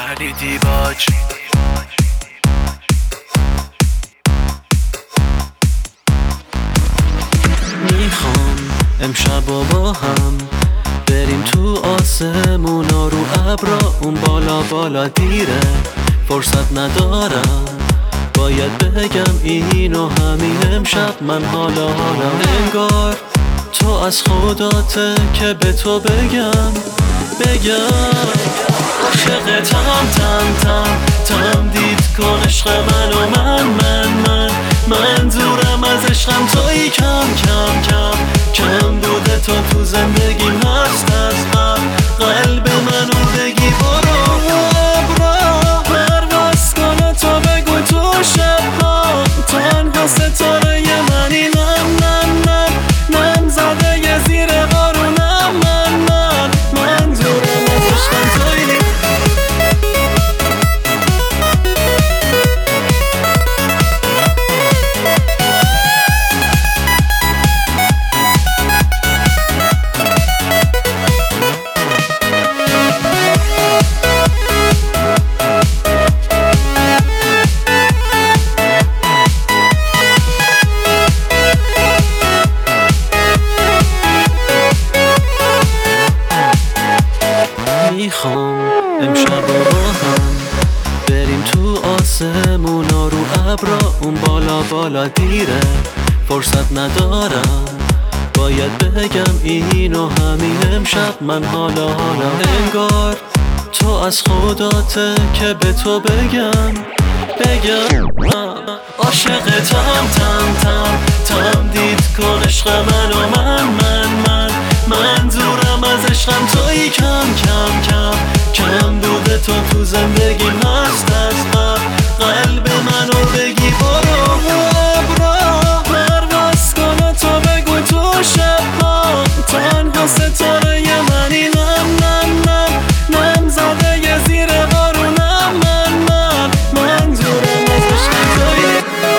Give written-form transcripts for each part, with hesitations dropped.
علی دیباج. میخوام امشب با هم بریم تو آسمونا رو ابرا، اون بالا بالا دیره فرصت ندارم باید بگم اینو همین امشب من حالا انگار تو از خداته که به تو بگم عاشقتم تم دید کن عشق من و من دورم از عشقم توی کم بوده تو زندگیم هست از قلب منو بگی برو پرواز کن تو بگو تو شبها تنها ستاره منی نم زده یه زیر قارونم من دورم از عشقم توی میخوام امشب با هم بریم تو آسمونا رو ابرا، اون بالا بالا دیره فرصت ندارم باید بگم اینو همین امشب من حالا انگار تو از خداته که به تو بگم عاشقتم تم دید کن عشق من و من دورم از عشقم توی کم بوده تو زندگیم هست از قلب منو بگی برو پرواز کن تو بگو تو شبها تنها ستاره منی نم زده یه زیر قارونم من دورم از عشقم توی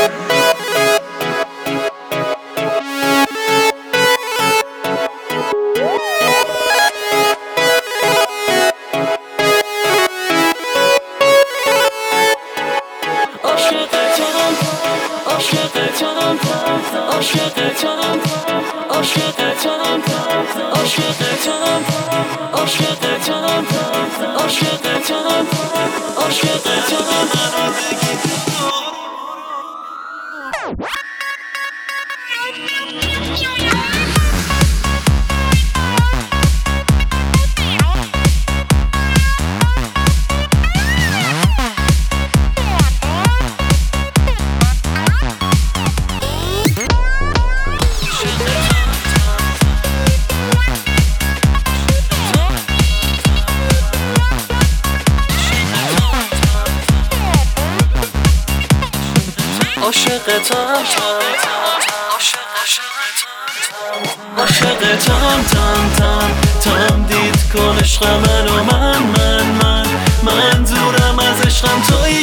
عاشقتم تم دید کن عشق من و من دورم از عشقم توی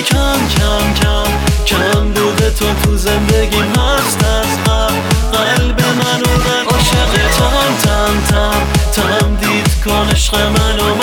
کم بوده تو زندگیم هست از قلب منو عاشقتم تم دید کن عشق من و